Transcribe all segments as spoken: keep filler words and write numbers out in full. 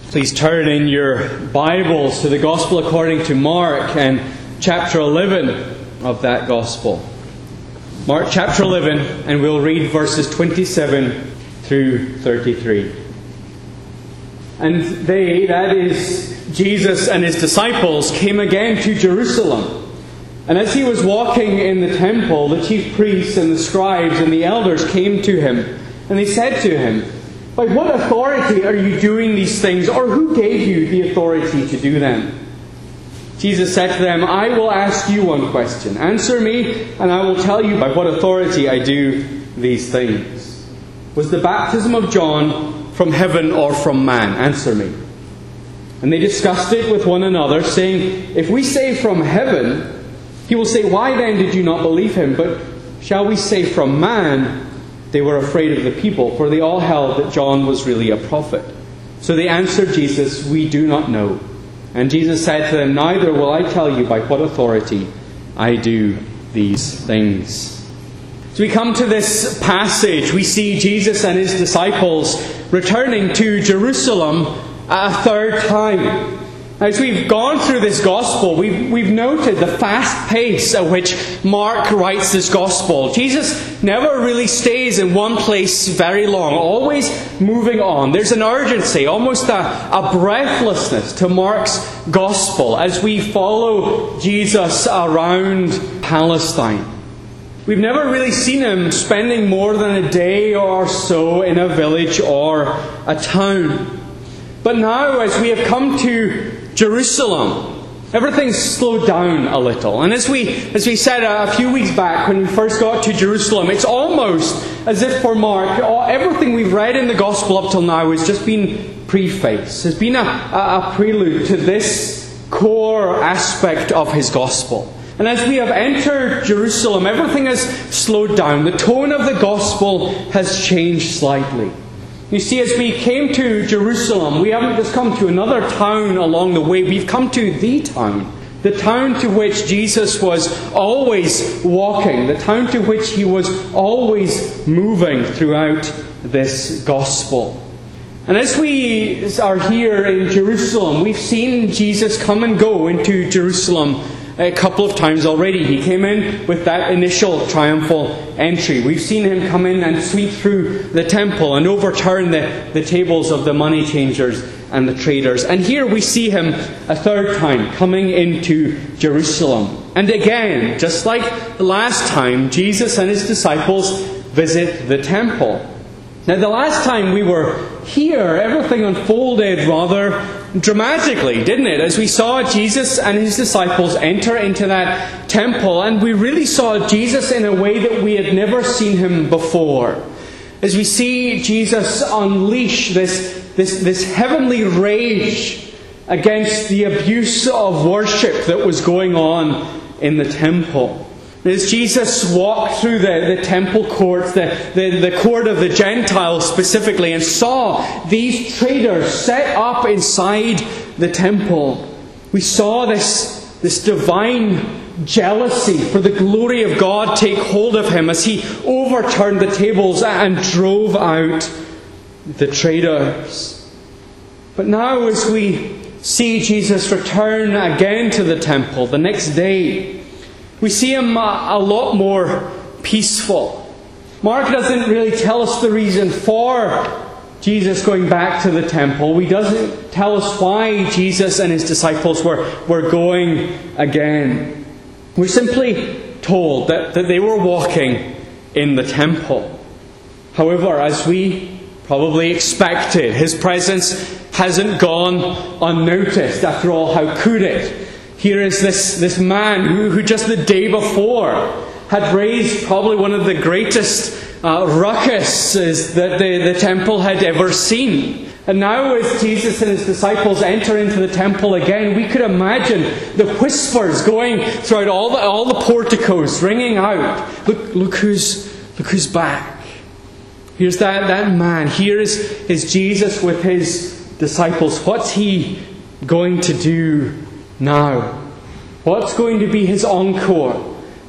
Please turn in your Bibles to the Gospel according to Mark and chapter eleven of that Gospel. Mark chapter eleven, and we'll read verses twenty-seven through thirty-three. And they, that is Jesus and his disciples, came again to Jerusalem. And as he was walking in the temple, the chief priests and the scribes and the elders came to him, and they said to him, "By what authority are you doing these things, or who gave you the authority to do them?" Jesus said to them, "I will ask you one question. Answer me, and I will tell you by what authority I do these things. Was the baptism of John from heaven or from man? Answer me." And they discussed it with one another, saying, "If we say from heaven, he will say, 'Why then did you not believe him?' But shall we say from man?" They were afraid of the people, for they all held that John was really a prophet. So they answered Jesus, "We do not know." And Jesus said to them, "Neither will I tell you by what authority I do these things." So we come to this passage. We see Jesus and his disciples returning to Jerusalem a third time. As we've gone through this Gospel, we've, we've noted the fast pace at which Mark writes this Gospel. Jesus never really stays in one place very long, always moving on. There's an urgency, almost a, a breathlessness to Mark's Gospel as we follow Jesus around Palestine. We've never really seen him spending more than a day or so in a village or a town. But now, as we have come to Jerusalem, everything's slowed down a little. And as we as we said a few weeks back when we first got to Jerusalem, it's almost as if for Mark, everything we've read in the Gospel up till now has just been preface, has been a, a, a prelude to this core aspect of his Gospel. And as we have entered Jerusalem, everything has slowed down. The tone of the Gospel has changed slightly. You see, as we came to Jerusalem, we haven't just come to another town along the way. We've come to the town. The town to which Jesus was always walking. The town to which he was always moving throughout this Gospel. And as we are here in Jerusalem, we've seen Jesus come and go into Jerusalem a couple of times already. He came in with that initial triumphal entry. We've seen him come in and sweep through the temple and overturn the, the tables of the money changers and the traders. And here we see him a third time coming into Jerusalem. And again, just like the last time, Jesus and his disciples visit the temple. Now, the last time we were here, everything unfolded rather dramatically, didn't it? As we saw Jesus and his disciples enter into that temple, and we really saw Jesus in a way that we had never seen him before. As we see Jesus unleash this, this, this heavenly rage against the abuse of worship that was going on in the temple. As Jesus walked through the, the temple courts, the, the, the court of the Gentiles specifically, and saw these traders set up inside the temple, we saw this, this divine jealousy for the glory of God take hold of him as he overturned the tables and drove out the traders. But now, as we see Jesus return again to the temple the next day, we see him a, a lot more peaceful. Mark doesn't really tell us the reason for Jesus going back to the temple. He doesn't tell us why Jesus and his disciples were, were going again. We're simply told that, that they were walking in the temple. However, as we probably expected, his presence hasn't gone unnoticed. After all, how could it? Here is this, this man who, who just the day before had raised probably one of the greatest uh, ruckuses that the, the temple had ever seen. And now as Jesus and his disciples enter into the temple again, we could imagine the whispers going throughout all the, all the porticos, ringing out, Look, look who's, look who's back. Here's that, that man. Here is, is Jesus with his disciples. What's he going to do now? What's going to be his encore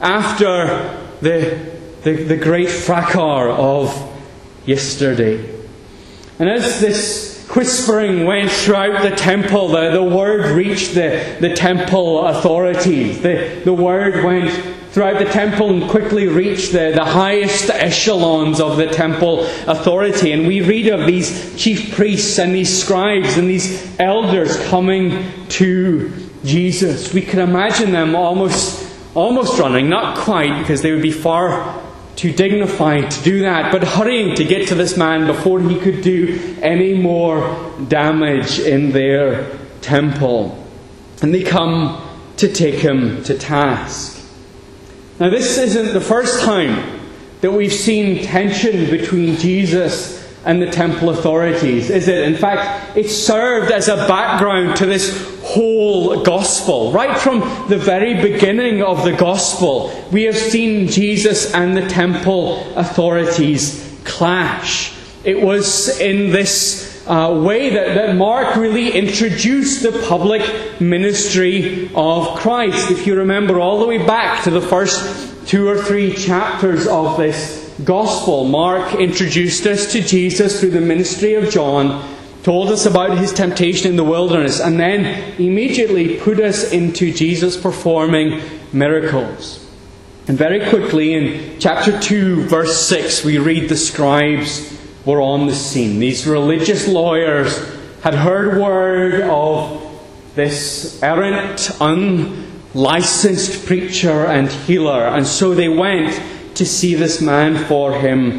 after the, the, the great fracas of yesterday? And as this whispering went throughout the temple. The, the word reached the, the temple authorities. The, the word went throughout the temple and quickly reached the, the highest echelons of the temple authority. And we read of these chief priests and these scribes and these elders coming to Jesus. We can imagine them almost, almost running, not quite, because they would be far too dignified to do that, but hurrying to get to this man before he could do any more damage in their temple. And they come to take him to task. Now, this isn't the first time that we've seen tension between Jesus and the temple authorities, is it? In fact, it served as a background to this whole gospel. Right from the very beginning of the gospel, we have seen Jesus and the temple authorities clash. It was in this uh, way that, that Mark really introduced the public ministry of Christ. If you remember all the way back to the first two or three chapters of this gospel, Mark introduced us to Jesus through the ministry of John, told us about his temptation in the wilderness, and then immediately put us into Jesus performing miracles. And very quickly in chapter two, verse six, we read the scribes were on the scene. These religious lawyers had heard word of this errant, unlicensed preacher and healer, and so they went to see this man for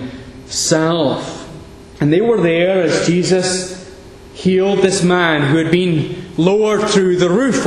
himself. And they were there as Jesus healed this man who had been lowered through the roof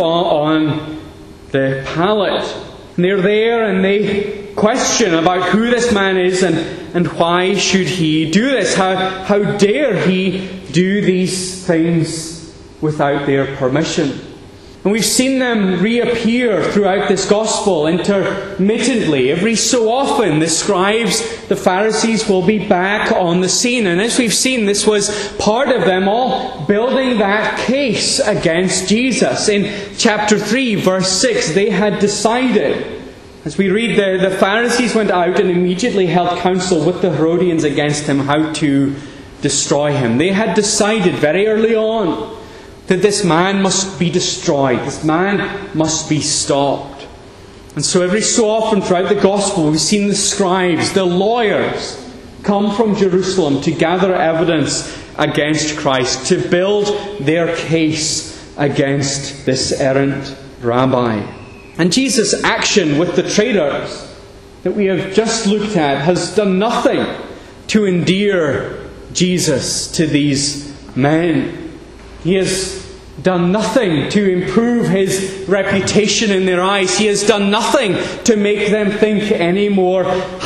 on the pallet. And they're there and they question about who this man is and, and why should he do this? How, how dare he do these things without their permission? And we've seen them reappear throughout this gospel intermittently. Every so often, the scribes, the Pharisees will be back on the scene. And as we've seen, this was part of them all building that case against Jesus. In chapter three, verse six, they had decided, as we read there, the Pharisees went out and immediately held counsel with the Herodians against him how to destroy him. They had decided very early on that this man must be destroyed. This man must be stopped. And so every so often throughout the gospel, we've seen the scribes, the lawyers, come from Jerusalem to gather evidence against Christ, to build their case against this errant rabbi. And Jesus' action with the traders that we have just looked at has done nothing to endear Jesus to these men. He has done nothing to improve his reputation in their eyes. He has done nothing to make them think any more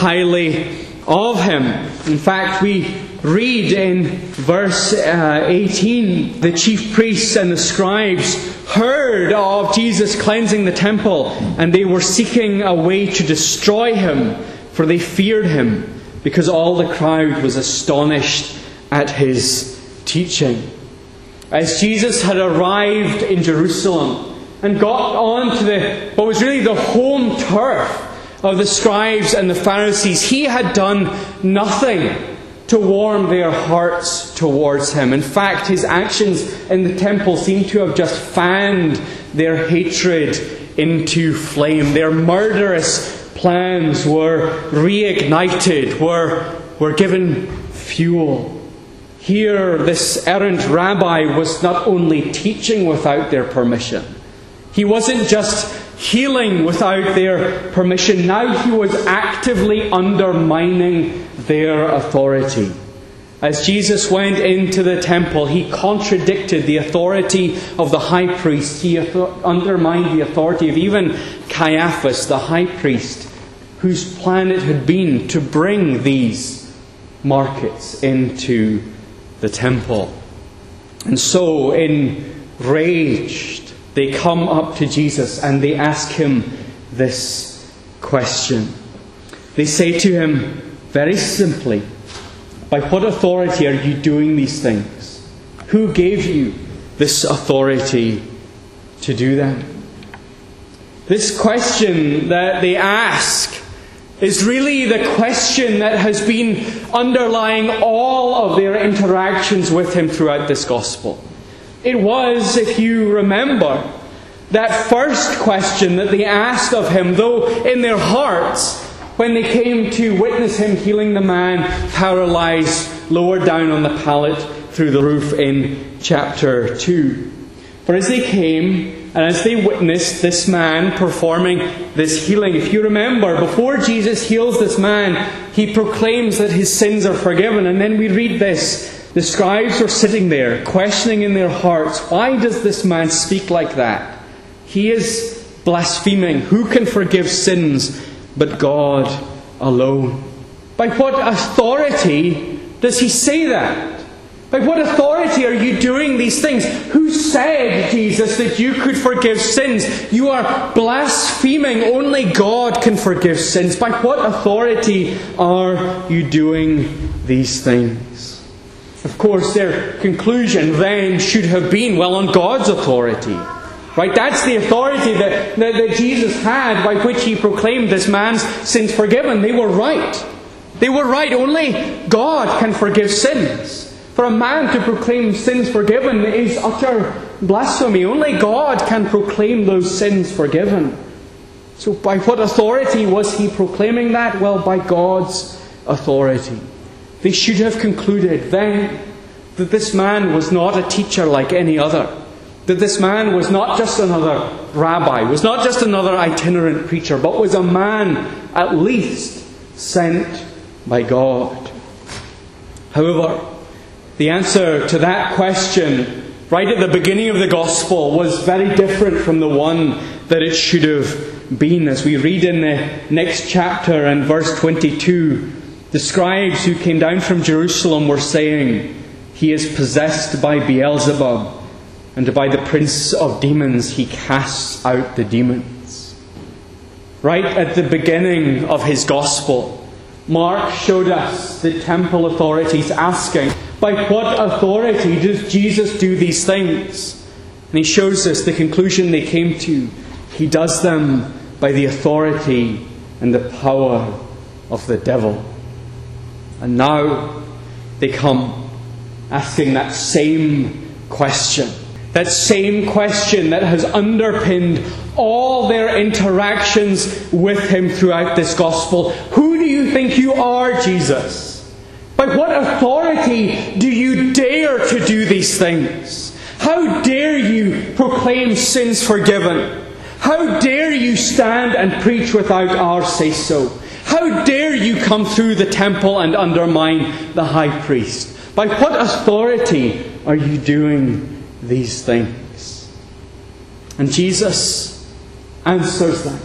highly of him. In fact, we read in verse uh, eighteen, the chief priests and the scribes heard of Jesus cleansing the temple, and they were seeking a way to destroy him, for they feared him, because all the crowd was astonished at his teaching. As Jesus had arrived in Jerusalem and got on to the, what was really the home turf of the scribes and the Pharisees, he had done nothing to warm their hearts towards him. In fact, his actions in the temple seem to have just fanned their hatred into flame. Their murderous plans were reignited, were, were given fuel. Here, this errant rabbi was not only teaching without their permission. He wasn't just healing without their permission. Now he was actively undermining their authority. As Jesus went into the temple, he contradicted the authority of the high priest. He undermined the authority of even Caiaphas, the high priest, whose plan it had been to bring these markets into the temple. And so, enraged, they come up to Jesus and they ask him this question. They say to him very simply, by what authority are you doing these things? Who gave you this authority to do them? This question that they ask is really the question that has been underlying all of their interactions with him throughout this gospel. It was, if you remember, that first question that they asked of him, though in their hearts, when they came to witness him healing the man paralyzed lower down on the pallet through the roof in chapter two. For as they came, and as they witnessed this man performing this healing, if you remember, before Jesus heals this man, he proclaims that his sins are forgiven. And then we read this. The scribes are sitting there, questioning in their hearts, why does this man speak like that? He is blaspheming. Who can forgive sins but God alone? By what authority does he say that? By what authority are you doing these things? Who said, Jesus, that you could forgive sins? You are blaspheming. Only God can forgive sins. By what authority are you doing these things? Of course, their conclusion then should have been, well, on God's authority. Right? That's the authority that, that, that Jesus had by which he proclaimed this man's sins forgiven. They were right. They were right. Only God can forgive sins. For a man to proclaim sins forgiven is utter blasphemy. Only God can proclaim those sins forgiven. So by what authority was he proclaiming that? Well, by God's authority. They should have concluded then that this man was not a teacher like any other. That this man was not just another rabbi, was not just another itinerant preacher, but was a man at least sent by God. However, the answer to that question right at the beginning of the Gospel was very different from the one that it should have been. As we read in the next chapter and verse twenty-two, the scribes who came down from Jerusalem were saying, "He is possessed by Beelzebub, and by the prince of demons he casts out the demons." Right at the beginning of his Gospel, Mark showed us the temple authorities asking, by what authority does Jesus do these things? And he shows us the conclusion they came to. He does them by the authority and the power of the devil. And now they come asking that same question. That same question that has underpinned all their interactions with him throughout this gospel. Who do you think you are, Jesus? By what authority do you dare to do these things? How dare you proclaim sins forgiven? How dare you stand and preach without our say-so? How dare you come through the temple and undermine the high priest? By what authority are you doing these things? And Jesus answers them.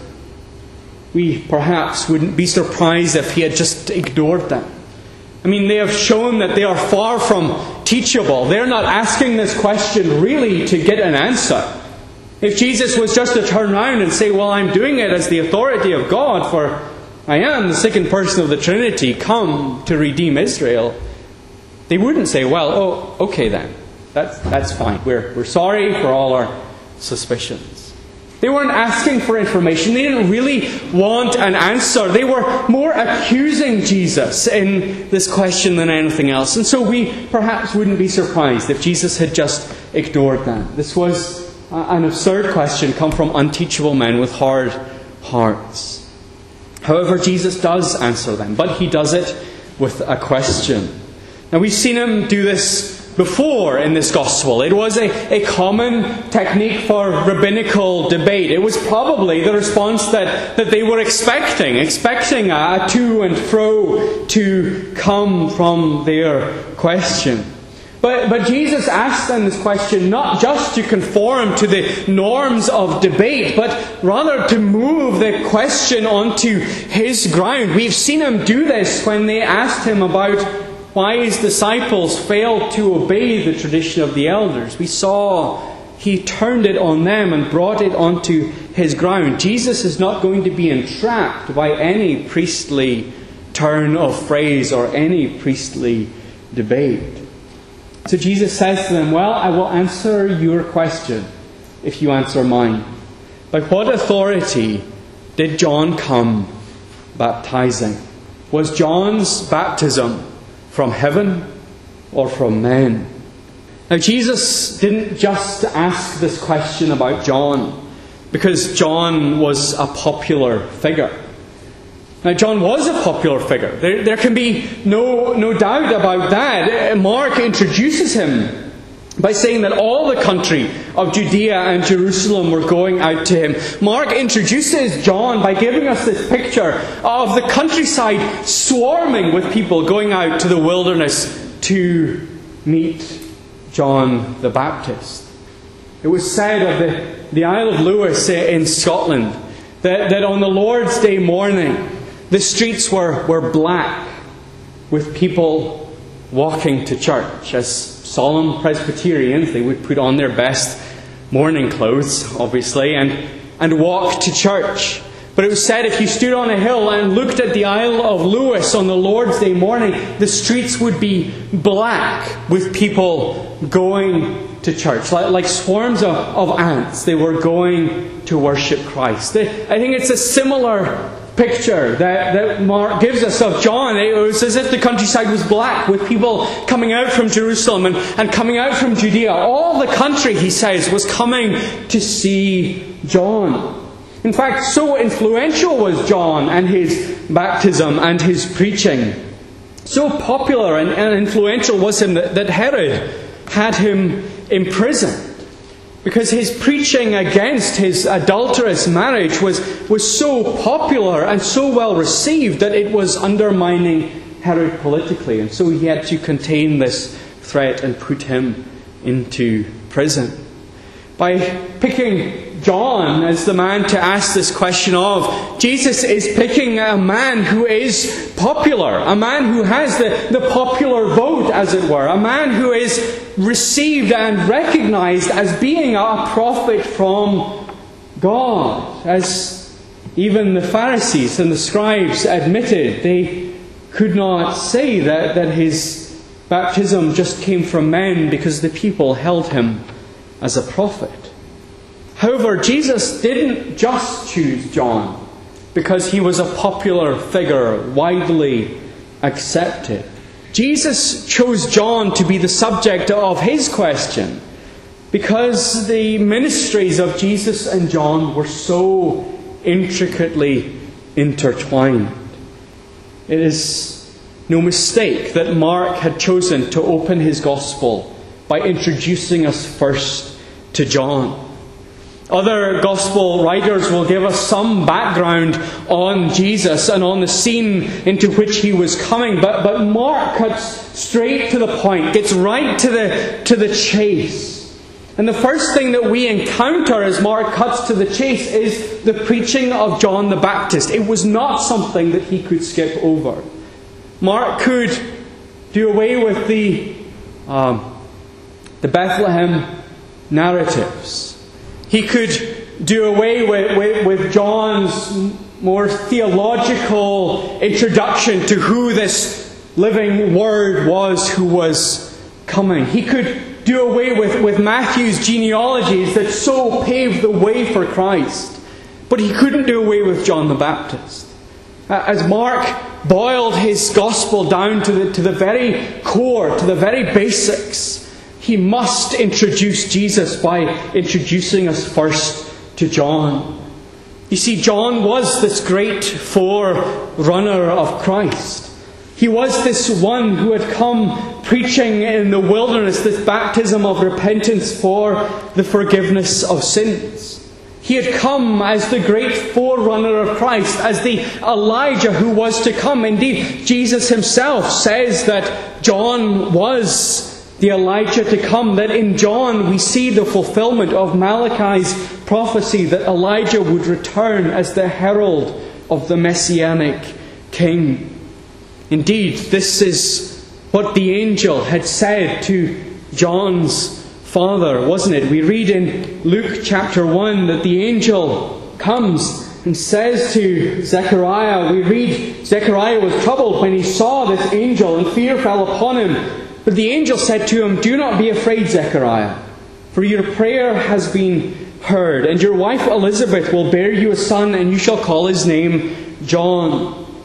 We perhaps wouldn't be surprised if he had just ignored them. I mean, they have shown that they are far from teachable. They're not asking this question really to get an answer. If Jesus was just to turn around and say, well, I'm doing it as the authority of God, for I am the second person of the Trinity, come to redeem Israel, they wouldn't say, well, oh, okay then. That's, that's fine. We're, we're sorry for all our suspicions. They weren't asking for information. They didn't really want an answer. They were more accusing Jesus in this question than anything else. And so we perhaps wouldn't be surprised if Jesus had just ignored them. This was an absurd question come from unteachable men with hard hearts. However, Jesus does answer them, but he does it with a question. Now, we've seen him do this before in this gospel. It was a, a common technique for rabbinical debate. It was probably the response that, that they were expecting, expecting a, a to and fro to come from their question. But, but Jesus asked them this question not just to conform to the norms of debate, but rather to move the question onto his ground. We've seen him do this when they asked him about why his disciples failed to obey the tradition of the elders. We saw he turned it on them and brought it onto his ground. Jesus is not going to be entrapped by any priestly turn of phrase or any priestly debate. So Jesus says to them, well, I will answer your question if you answer mine. By what authority did John come baptizing. Was John's baptism from heaven or from men? Now, Jesus didn't just ask this question about John because John was a popular figure. Now, John was a popular figure. There, there can be no, no doubt about that. Mark introduces him by saying that all the country of Judea and Jerusalem were going out to him. Mark introduces John by giving us this picture of the countryside swarming with people going out to the wilderness to meet John the Baptist. It was said of the, the Isle of Lewis in Scotland that, that on the Lord's Day morning the streets were, were black with people walking to church. As solemn Presbyterians, they would put on their best morning clothes, obviously, and, and walk to church. But it was said if you stood on a hill and looked at the Isle of Lewis on the Lord's Day morning, the streets would be black with people going to church. Like, like swarms of, of ants, they were going to worship Christ. I think it's a similar picture that, that Mark gives us of John. It was as if the countryside was black with people coming out from Jerusalem and, and coming out from Judea. All the country, he says, was coming to see John. In fact, so influential was John and his baptism and his preaching. So popular and, and influential was him that, that Herod had him imprisoned. Because his preaching against his adulterous marriage was, was so popular and so well received that it was undermining Herod politically. And so he had to contain this threat and put him into prison. By picking John as the man to ask this question of, Jesus is picking a man who is popular, a man who has the, the popular vote, as it were, a man who is received and recognized as being a prophet from God. As even the Pharisees and the scribes admitted, they could not say that, that his baptism just came from men because the people held him as a prophet. However, Jesus didn't just choose John because he was a popular figure, widely accepted. Jesus chose John to be the subject of his question because the ministries of Jesus and John were so intricately intertwined. It is no mistake that Mark had chosen to open his gospel by introducing us first to John. Other gospel writers will give us some background on Jesus and on the scene into which he was coming, but, but Mark cuts straight to the point, gets right to the, to the chase. And the first thing that we encounter as Mark cuts to the chase is the preaching of John the Baptist. It was not something that he could skip over. Mark could do away with the, um, the Bethlehem narratives. He could do away with, with, with John's more theological introduction to who this living Word was who was coming. He could do away with, with Matthew's genealogies that so paved the way for Christ. But he couldn't do away with John the Baptist. As Mark boiled his gospel down to the, to the very core, to the very basics, he must introduce Jesus by introducing us first to John. You see, John was this great forerunner of Christ. He was this one who had come preaching in the wilderness this baptism of repentance for the forgiveness of sins. He had come as the great forerunner of Christ, as the Elijah who was to come. Indeed, Jesus himself says that John was the Elijah to come, that in John we see the fulfillment of Malachi's prophecy that Elijah would return as the herald of the Messianic King. Indeed, this is what the angel had said to John's father, wasn't it? We read in Luke chapter one that the angel comes and says to Zechariah, we read, Zechariah was troubled when he saw this angel, and fear fell upon him. But the angel said to him, "Do not be afraid, Zechariah, for your prayer has been heard, and your wife Elizabeth will bear you a son, and you shall call his name John.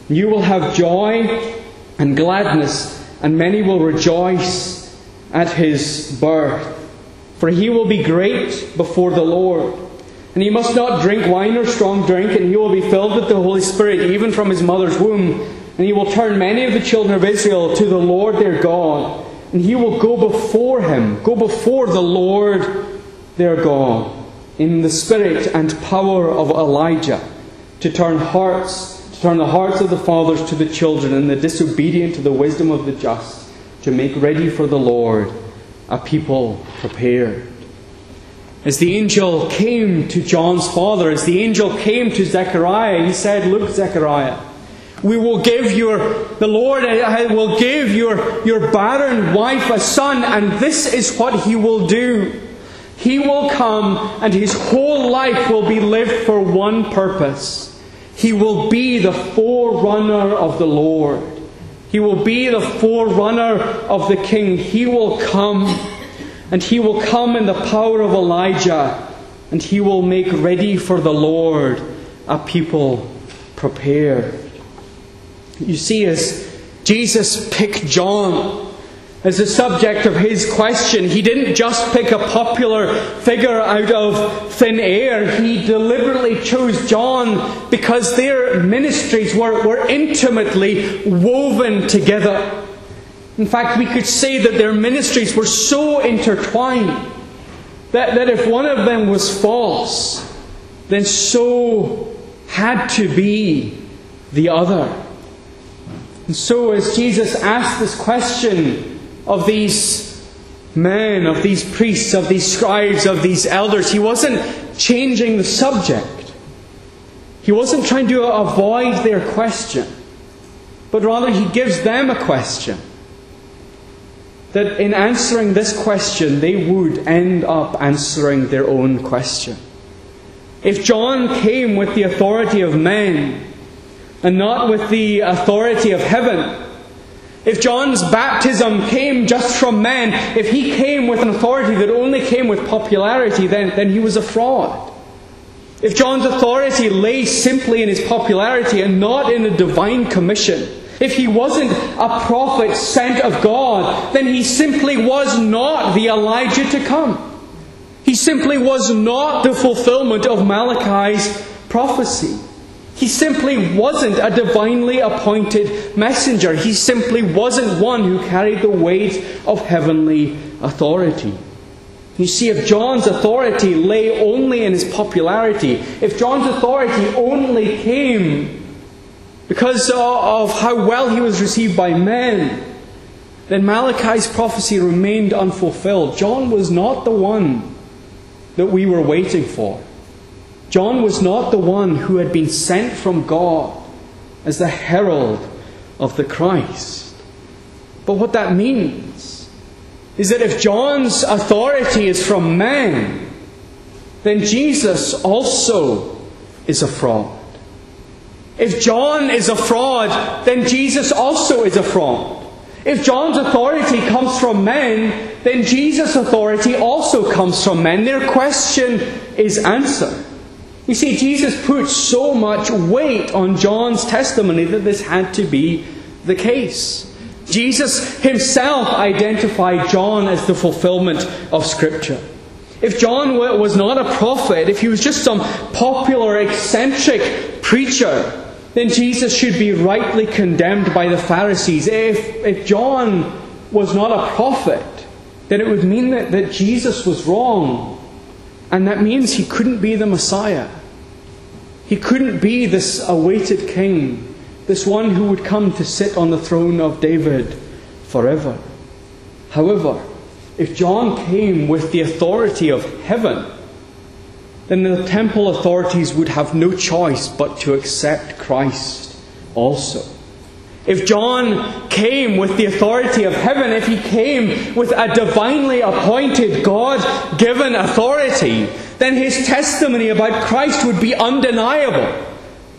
You will have joy and gladness, and many will rejoice at his birth. For he will be great before the Lord. And he must not drink wine or strong drink, and he will be filled with the Holy Spirit even from his mother's womb. And he will turn many of the children of Israel to the Lord their God. And he will go before him, go before the Lord their God, in the spirit and power of Elijah, to turn hearts, to turn the hearts of the fathers to the children, and the disobedient to the wisdom of the just, to make ready for the Lord a people prepared. As the angel came to John's father, as the angel came to Zechariah, he said, "Look, Zechariah, we will give your, the Lord will give your, your barren wife a son, and this is what he will do. He will come, and his whole life will be lived for one purpose. He will be the forerunner of the Lord. He will be the forerunner of the King. He will come, and he will come in the power of Elijah, and he will make ready for the Lord a people prepared." You see, as Jesus picked John as the subject of his question, he didn't just pick a popular figure out of thin air. He deliberately chose John because their ministries were, were intimately woven together. In fact, we could say that their ministries were so intertwined that, that if one of them was false, then so had to be the other. And so as Jesus asked this question of these men, of these priests, of these scribes, of these elders, he wasn't changing the subject. He wasn't trying to avoid their question, but rather he gives them a question. That in answering this question, they would end up answering their own question. If John came with the authority of men, and not with the authority of heaven, if John's baptism came just from men, if he came with an authority that only came with popularity, then, then he was a fraud. If John's authority lay simply in his popularity and not in a divine commission, if he wasn't a prophet sent of God, then he simply was not the Elijah to come. He simply was not the fulfillment of Malachi's prophecy. He simply wasn't a divinely appointed messenger. He simply wasn't one who carried the weight of heavenly authority. You see, if John's authority lay only in his popularity, if John's authority only came because of how well he was received by men, then Malachi's prophecy remained unfulfilled. John was not the one that we were waiting for. John was not the one who had been sent from God as the herald of the Christ. But what that means is that if John's authority is from man, then Jesus also is a fraud. If John is a fraud, then Jesus also is a fraud. If John's authority comes from men, then Jesus' authority also comes from men. Their question is answered. You see, Jesus put so much weight on John's testimony that this had to be the case. Jesus himself identified John as the fulfillment of Scripture. If John was not a prophet, if he was just some popular, eccentric preacher, then Jesus should be rightly condemned by the Pharisees. If, if John was not a prophet, then it would mean that, that Jesus was wrong. And that means he couldn't be the Messiah. He couldn't be this awaited king, this one who would come to sit on the throne of David forever. However, if John came with the authority of heaven, then the temple authorities would have no choice but to accept Christ also. If John came with the authority of heaven, if he came with a divinely appointed, God-given authority, then his testimony about Christ would be undeniable.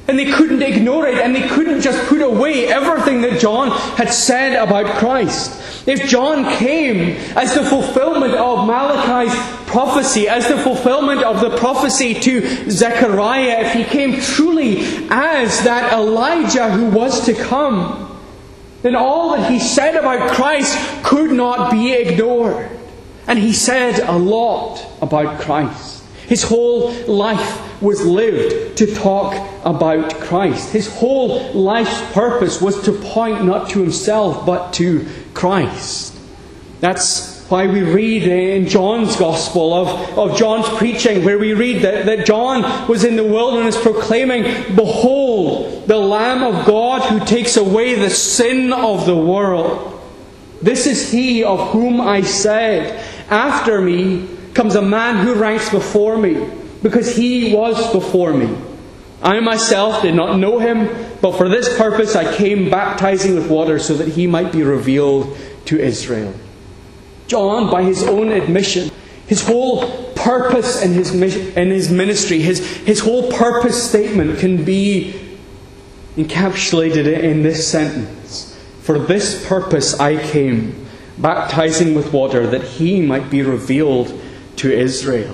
And they couldn't ignore it, and they couldn't just put away everything that John had said about Christ. If John came as the fulfillment of Malachi's prophecy, as the fulfillment of the prophecy to Zechariah, if he came truly as that Elijah who was to come, then all that he said about Christ could not be ignored. And he said a lot about Christ. His whole life was lived to talk about Christ. His whole life's purpose was to point not to himself but to Christ. That's why we read in John's Gospel of, of John's preaching, where we read that, that John was in the wilderness proclaiming, "Behold, the Lamb of God who takes away the sin of the world. This is he of whom I said, after me comes a man who ranks before me, because he was before me. I myself did not know him, but for this purpose I came baptizing with water so that he might be revealed to Israel." John, by his own admission, his whole purpose in his in his ministry, his, his whole purpose statement can be encapsulated in this sentence: "For this purpose I came, baptizing with water, that he might be revealed to Israel."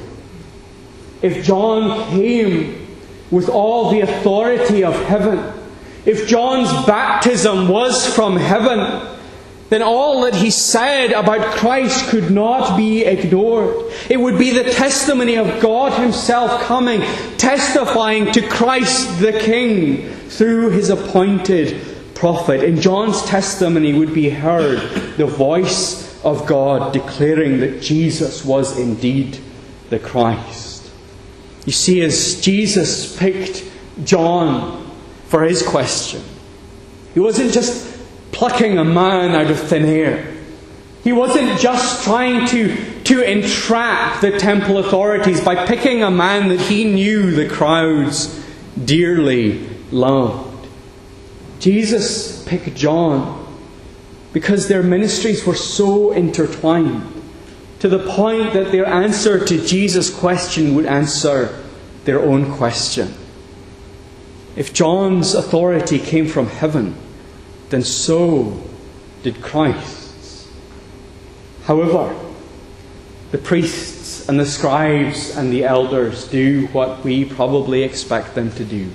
If John came with all the authority of heaven, if John's baptism was from heaven, then all that he said about Christ could not be ignored. It would be the testimony of God himself coming, testifying to Christ the King through his appointed prophet. In John's testimony would be heard the voice of God declaring that Jesus was indeed the Christ. You see, as Jesus picked John for his question, he wasn't just plucking a man out of thin air. He wasn't just trying to, to entrap the temple authorities by picking a man that he knew the crowds dearly loved. Jesus picked John because their ministries were so intertwined, to the point that their answer to Jesus' question would answer their own question. If John's authority came from heaven, then so did Christ's. However, the priests and the scribes and the elders do what we probably expect them to do.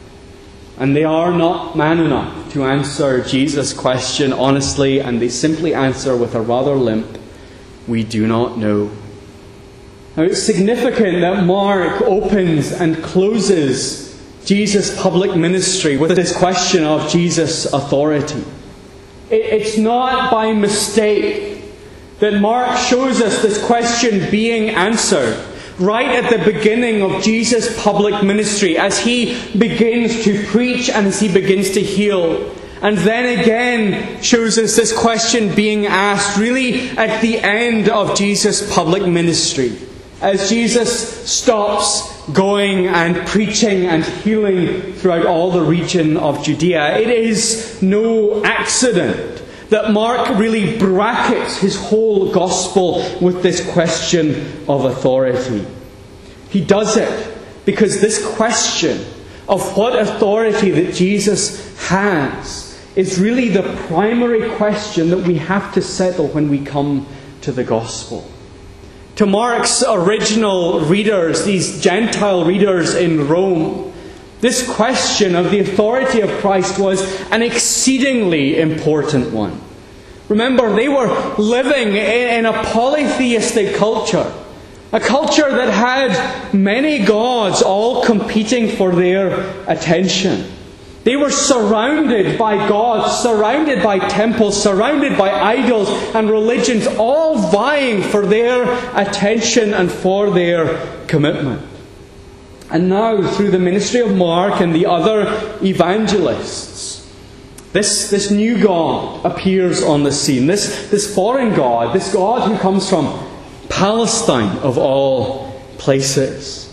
And they are not man enough to answer Jesus' question honestly, and they simply answer with a rather limp, "We do not know." Now, it's significant that Mark opens and closes Jesus' public ministry with this question of Jesus' authority. It's not by mistake that Mark shows us this question being answered right at the beginning of Jesus' public ministry, as he begins to preach and as he begins to heal. And then again shows us this question being asked really at the end of Jesus' public ministry, as Jesus stops going and preaching and healing throughout all the region of Judea. It is no accident that Mark really brackets his whole gospel with this question of authority. He does it because this question of what authority that Jesus has is really the primary question that we have to settle when we come to the gospel. To Mark's original readers, these Gentile readers in Rome, this question of the authority of Christ was an exceedingly important one. Remember, they were living in a polytheistic culture, a culture that had many gods all competing for their attention. They were surrounded by gods, surrounded by temples, surrounded by idols and religions, all vying for their attention and for their commitment. And now, through the ministry of Mark and the other evangelists, this, this new God appears on the scene. This, this foreign God, this God who comes from Palestine of all places.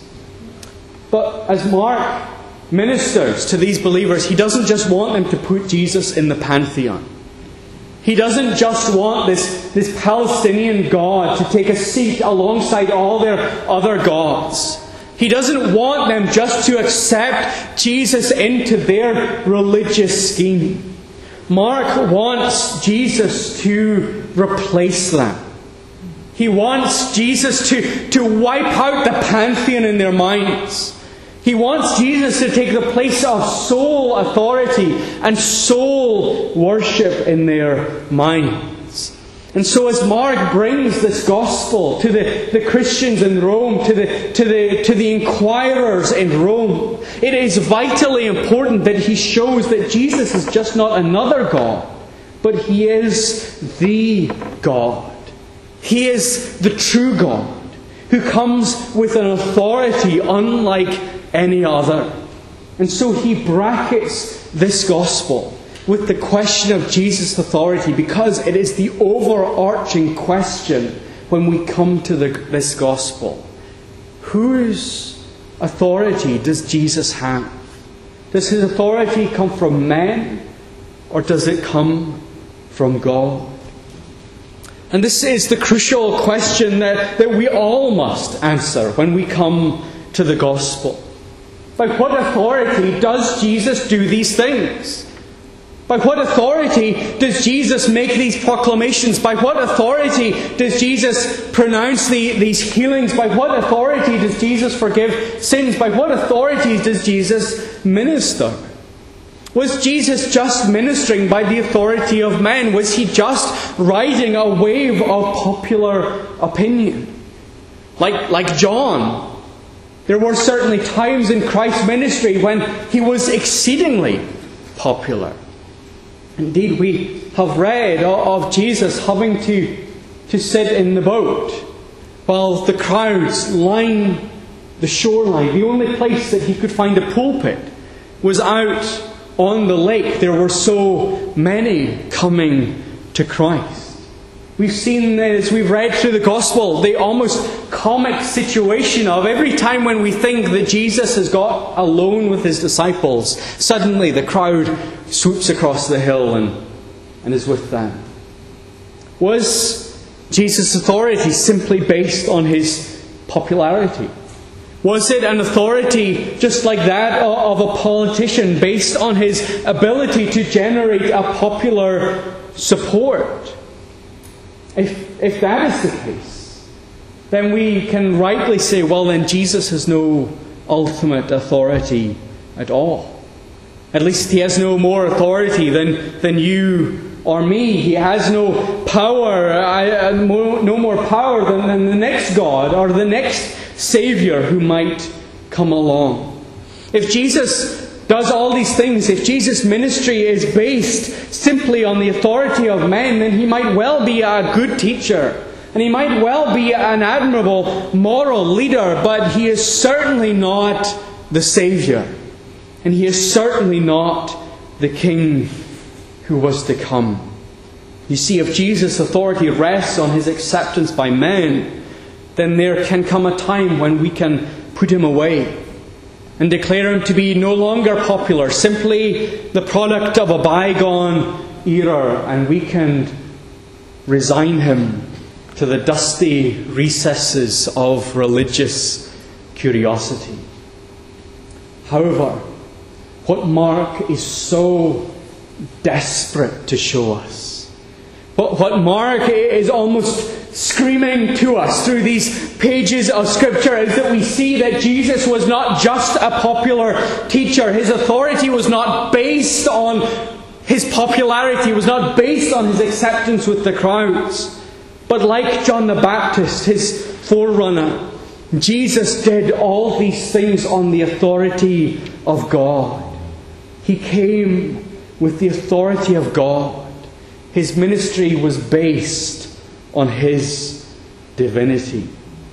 But as Mark ministers to these believers, he doesn't just want them to put Jesus in the pantheon. He doesn't just want this, this Palestinian God to take a seat alongside all their other gods. He He doesn't want them just to accept Jesus into their religious scheme. Mark wants Jesus to replace them. He wants Jesus to, to wipe out the pantheon in their minds. He wants Jesus to take the place of sole authority and sole worship in their minds. And so as Mark brings this gospel to the, the Christians in Rome, to the, to, the, to the inquirers in Rome, it is vitally important that he shows that Jesus is just not another God, but he is the God. He is the true God, who comes with an authority unlike any other. And so he brackets this gospel with the question of Jesus' authority, because it is the overarching question when we come to the, this gospel. Whose authority does Jesus have? Does his authority come from men, or does it come from God? And this is the crucial question that, that we all must answer when we come to the gospel. By what authority does Jesus do these things? By what authority does Jesus make these proclamations? By what authority does Jesus pronounce the, these healings? By what authority does Jesus forgive sins? By what authority does Jesus minister? Was Jesus just ministering by the authority of men? Was he just riding a wave of popular opinion? Like, like John. There were certainly times in Christ's ministry when he was exceedingly popular. Indeed, we have read of Jesus having to, to sit in the boat while the crowds line the shoreline. The only place that he could find a pulpit was out on the lake. There were so many coming to Christ. We've seen, as we've read through the Gospel, the almost comic situation of every time when we think that Jesus has got alone with his disciples, suddenly the crowd swoops across the hill and, and is with them. Was Jesus' authority simply based on his popularity? Was it an authority just like that of a politician, based on his ability to generate a popular support? If, if that is the case, then we can rightly say, well, then Jesus has no ultimate authority at all. At least he has no more authority than, than you or me. He has no power, uh, no more power than, than the next God or the next Saviour who might come along. If Jesus does all these things, if Jesus' ministry is based simply on the authority of men, then he might well be a good teacher, and he might well be an admirable moral leader, but he is certainly not the Saviour, and he is certainly not the King who was to come. You see, if Jesus' authority rests on his acceptance by men, then there can come a time when we can put him away and declare him to be no longer popular, simply the product of a bygone era, and we can resign him to the dusty recesses of religious curiosity. However, what Mark is so desperate to show us, what, what Mark is almost screaming to us through these pages of Scripture, is that we see that Jesus was not just a popular teacher. His authority was not based on his popularity, it was not based on his acceptance with the crowds. But like John the Baptist, his forerunner, Jesus did all these things on the authority of God. He came with the authority of God. His ministry was based on his divinity.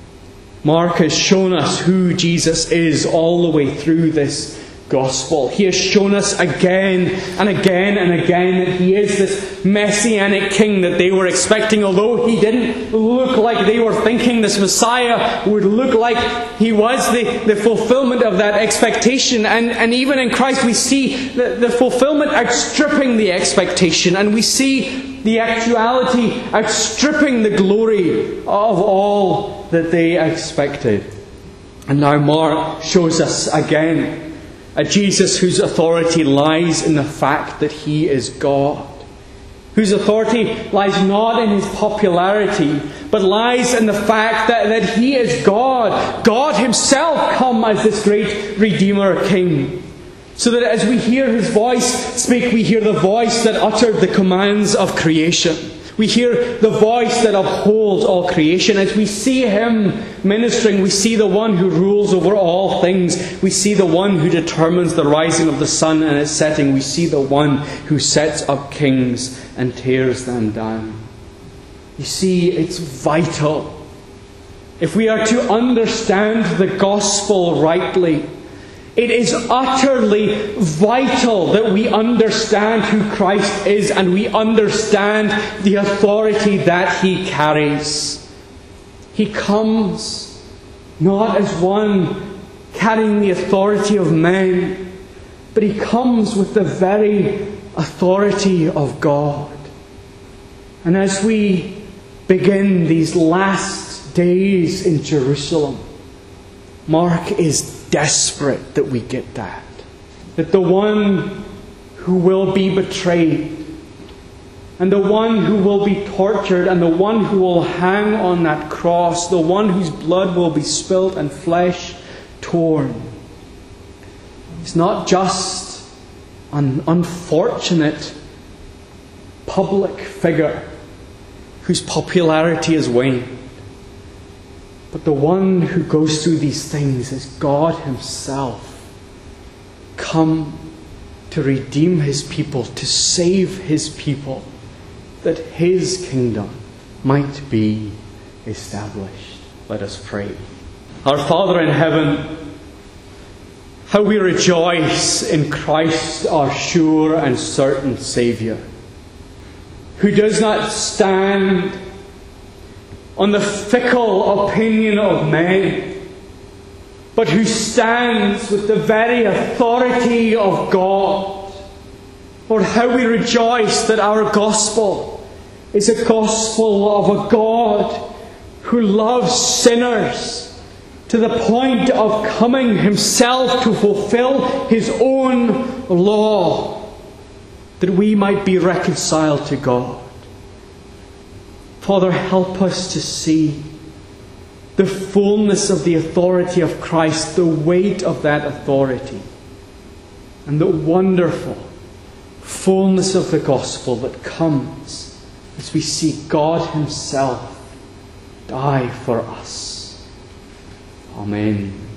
Mark has shown us who Jesus is all the way through this gospel. He has shown us again and again and again that he is this messianic king that they were expecting, although he didn't look like they were thinking this Messiah would look like he was the, the fulfillment of that expectation. And, and even in Christ we see the, the fulfillment outstripping the expectation, and we see the actuality outstripping the glory of all that they expected. And now Mark shows us again a Jesus whose authority lies in the fact that he is God. Whose authority lies not in his popularity, but lies in the fact that, that he is God. God himself come as this great Redeemer King. So that as we hear his voice speak, we hear the voice that uttered the commands of creation. We hear the voice that upholds all creation. As we see him ministering, we see the one who rules over all things. We see the one who determines the rising of the sun and its setting. We see the one who sets up kings and tears them down. You see, it's vital. If we are to understand the gospel rightly, it is utterly vital that we understand who Christ is and we understand the authority that he carries. He comes not as one carrying the authority of men, but he comes with the very authority of God. And as we begin these last days in Jerusalem, Mark is desperate that we get that. That the one who will be betrayed, and the one who will be tortured, and the one who will hang on that cross, the one whose blood will be spilt and flesh torn, is not just an unfortunate public figure whose popularity is waned. But the one who goes through these things is God himself, come to redeem his people, to save his people, that his kingdom might be established. Let us pray. Our Father in heaven, how we rejoice in Christ, our sure and certain Saviour, who does not stand on the fickle opinion of men, but who stands with the very authority of God. Lord, how we rejoice that our gospel is a gospel of a God who loves sinners to the point of coming himself to fulfill his own law, that we might be reconciled to God. Father, help us to see the fullness of the authority of Christ, the weight of that authority, and the wonderful fullness of the gospel that comes as we see God himself die for us. Amen.